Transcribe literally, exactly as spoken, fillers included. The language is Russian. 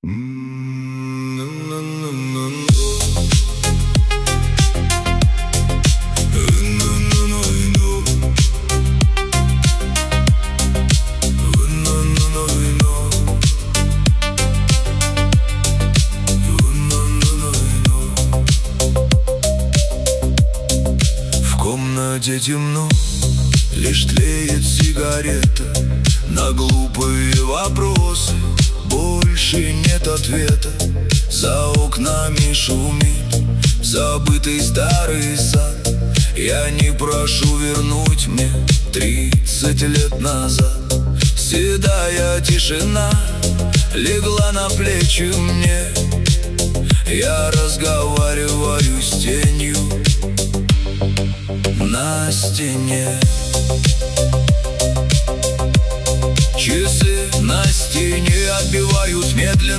В комнате темно, лишь тлеет сигарета. На глупые вопросы больше нет ответа. За окнами шумит забытый старый сад. Я не прошу вернуть мне тридцать лет назад. Седая тишина легла на плечи мне. Я разговариваю с тенью на стене. Часы на стене отбивают медленно.